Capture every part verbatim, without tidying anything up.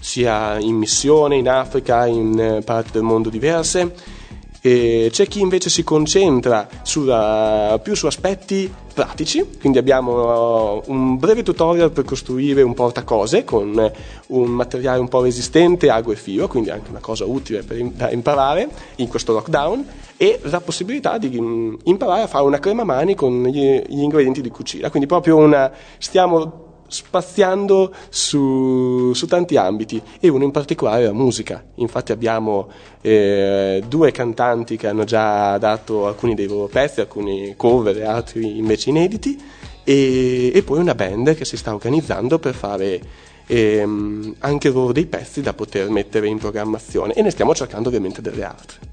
sia in missione in Africa, in parti del mondo diverse. E c'è chi invece si concentra sulla, più su aspetti pratici, quindi abbiamo un breve tutorial per costruire un portacose con un materiale un po' resistente, ago e filo, quindi anche una cosa utile per da imparare in questo lockdown, e la possibilità di imparare a fare una crema mani con gli, gli ingredienti di cucina, quindi proprio una stiamo spaziando su, su tanti ambiti, e uno in particolare la musica. Infatti abbiamo eh, due cantanti che hanno già dato alcuni dei loro pezzi, alcuni cover e altri invece inediti, e, e poi una band che si sta organizzando per fare ehm, anche loro dei pezzi da poter mettere in programmazione, e ne stiamo cercando ovviamente delle altre.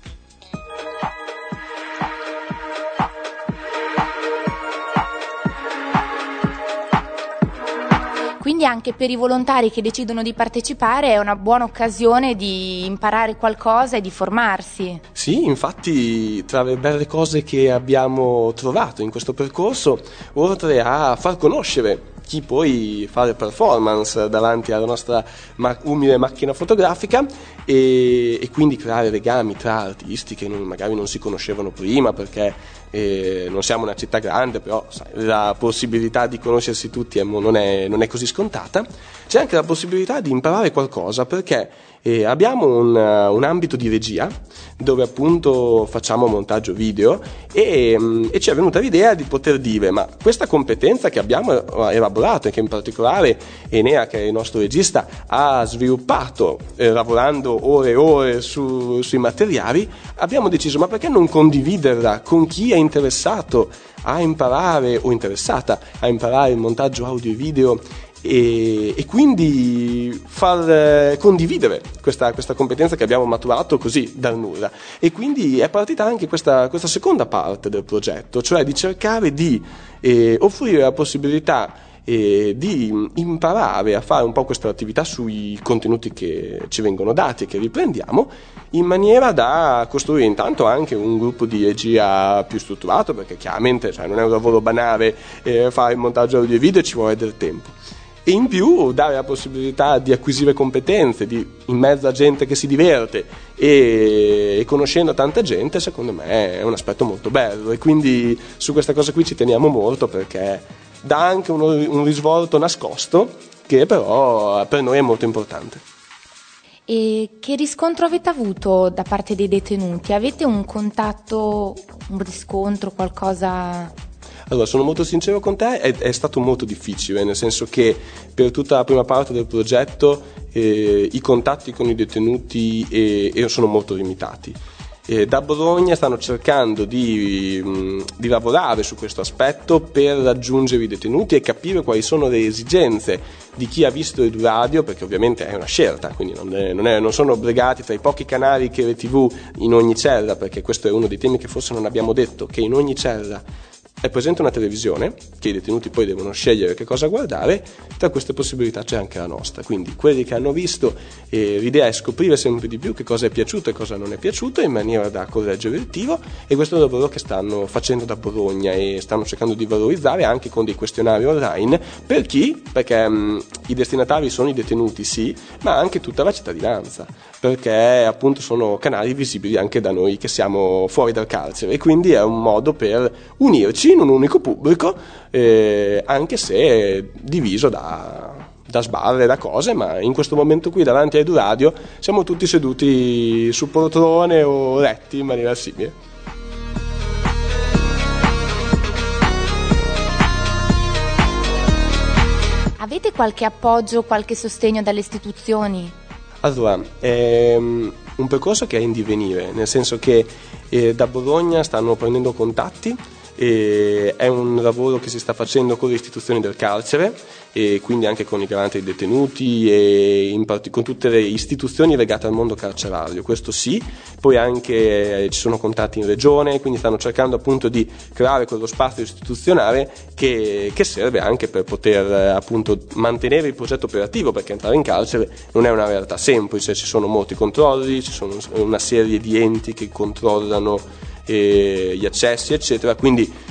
Quindi anche per i volontari che decidono di partecipare è una buona occasione di imparare qualcosa e di formarsi. Sì, infatti tra le belle cose che abbiamo trovato in questo percorso, oltre a far conoscere chi poi fa le performance davanti alla nostra ma- umile macchina fotografica e, e quindi creare legami tra artisti che non, magari non si conoscevano prima, perché eh, non siamo una città grande, però sai, la possibilità di conoscersi tutti è, non, è, non è così scontata. C'è anche la possibilità di imparare qualcosa, perché eh, abbiamo un, un ambito di regia dove appunto facciamo montaggio video e, e ci è venuta l'idea di poter dire: ma questa competenza che abbiamo elaborato e che in particolare Enea, che è il nostro regista, ha sviluppato eh, lavorando ore e ore su, sui materiali, abbiamo deciso: ma perché non condividerla con chi è interessato a imparare o interessata a imparare il montaggio audio e video, e, e quindi far eh, condividere questa, questa competenza che abbiamo maturato così dal nulla. E quindi è partita anche questa, questa seconda parte del progetto, cioè di cercare di eh, offrire la possibilità eh, di imparare a fare un po' questa attività sui contenuti che ci vengono dati e che riprendiamo, in maniera da costruire intanto anche un gruppo di regia più strutturato, perché chiaramente cioè, non è un lavoro banale eh, fare il montaggio audio e video, ci vuole del tempo. E in più dare la possibilità di acquisire competenze di, in mezzo a gente che si diverte e, e conoscendo tanta gente, secondo me è un aspetto molto bello, e quindi su questa cosa qui ci teniamo molto, perché dà anche uno, un risvolto nascosto che però per noi è molto importante. E che riscontro avete avuto da parte dei detenuti? Avete un contatto, un riscontro, qualcosa? Allora, sono molto sincero con te, è, è stato molto difficile, nel senso che per tutta la prima parte del progetto eh, i contatti con i detenuti eh, eh, sono molto limitati. Eh, da Bologna stanno cercando di, mh, di lavorare su questo aspetto per raggiungere i detenuti e capire quali sono le esigenze di chi ha visto il radio, perché ovviamente è una scelta, quindi non, è, non, è, non sono obbligati tra i pochi canali che le tivù in ogni cella, perché questo è uno dei temi che forse non abbiamo detto, che in ogni cella è presente una televisione che i detenuti poi devono scegliere che cosa guardare. Tra queste possibilità c'è anche la nostra, quindi quelli che hanno visto eh, l'idea è scoprire sempre di più che cosa è piaciuto e cosa non è piaciuto, in maniera da correggere il tiro, e questo è il lavoro che stanno facendo da Bologna e stanno cercando di valorizzare anche con dei questionari online. Per chi? Perché mh, i destinatari sono i detenuti, sì, ma anche tutta la cittadinanza, perché appunto sono canali visibili anche da noi che siamo fuori dal carcere, e quindi è un modo per unirci in un unico pubblico, eh, anche se diviso da, da sbarre, da cose, ma in questo momento qui davanti ai due radio siamo tutti seduti su poltrone o letti in maniera simile. Avete qualche appoggio, qualche sostegno dalle istituzioni? Allora, è un percorso che è in divenire, nel senso che eh, da Bologna stanno prendendo contatti. E è un lavoro che si sta facendo con le istituzioni del carcere, e quindi anche con i garanti dei detenuti e in part- con tutte le istituzioni legate al mondo carcerario, questo sì. Poi anche eh, ci sono contatti in regione, quindi stanno cercando appunto di creare quello spazio istituzionale che, che serve anche per poter eh, appunto mantenere il progetto operativo, perché entrare in carcere non è una realtà semplice, ci sono molti controlli, ci sono una serie di enti che controllano e gli accessi eccetera, quindi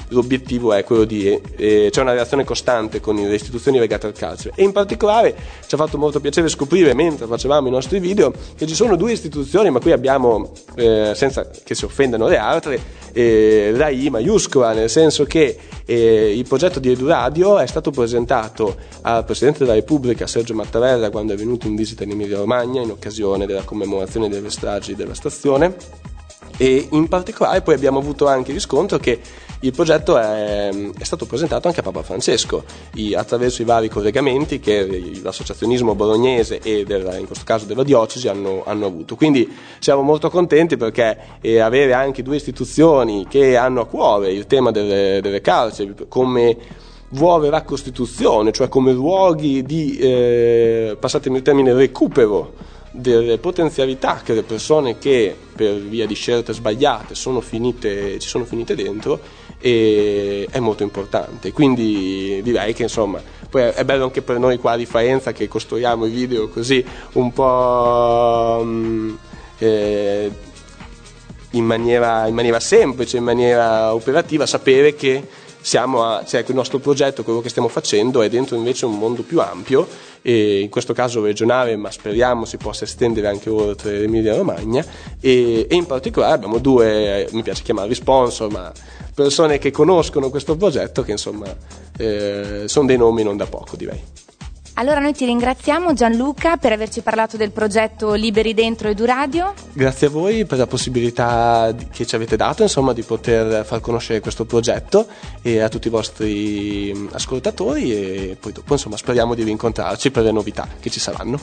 l'obiettivo è quello di eh, c'è una relazione costante con le istituzioni legate al carcere, e in particolare ci ha fatto molto piacere scoprire mentre facevamo i nostri video che ci sono due istituzioni, ma qui abbiamo eh, senza che si offendano le altre eh, la I maiuscola, nel senso che eh, il progetto di EduRadio è stato presentato al Presidente della Repubblica Sergio Mattarella quando è venuto in visita in Emilia Romagna in occasione della commemorazione delle stragi della stazione, e in particolare poi abbiamo avuto anche riscontro che il progetto è, è stato presentato anche a Papa Francesco i, attraverso i vari collegamenti che l'associazionismo bolognese e della, in questo caso della diocesi hanno, hanno avuto. Quindi siamo molto contenti perché eh, avere anche due istituzioni che hanno a cuore il tema delle, delle carceri come vuole vera costituzione, cioè come luoghi di, eh, passatemi il termine, recupero delle potenzialità che le persone che per via di scelte sbagliate sono finite, ci sono finite dentro, e è molto importante. Quindi direi che insomma poi è bello anche per noi qua di Faenza che costruiamo i video così un po' mh, eh, in maniera, in maniera semplice, in maniera operativa, sapere che siamo a, cioè il nostro progetto, quello che stiamo facendo è dentro invece un mondo più ampio, e in questo caso regionale, ma speriamo si possa estendere anche oltre l'Emilia Romagna, e, e in particolare abbiamo due, mi piace chiamarli sponsor, ma persone che conoscono questo progetto, che insomma eh, sono dei nomi non da poco, direi. Allora noi ti ringraziamo Gianluca per averci parlato del progetto Liberi Dentro EduRadio. Grazie a voi per la possibilità che ci avete dato, insomma, di poter far conoscere questo progetto, e a tutti i vostri ascoltatori, e poi dopo insomma speriamo di rincontrarci per le novità che ci saranno.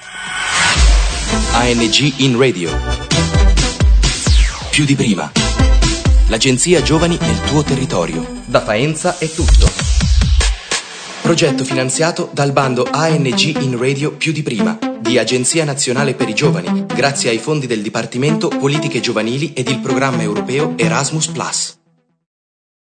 A N G in Radio. Più di prima. L'agenzia Giovani nel tuo territorio. Da Faenza è tutto. Progetto finanziato dal bando A N G in Radio Più di prima di Agenzia Nazionale per i Giovani, grazie ai fondi del Dipartimento Politiche Giovanili ed il programma europeo Erasmus Plus.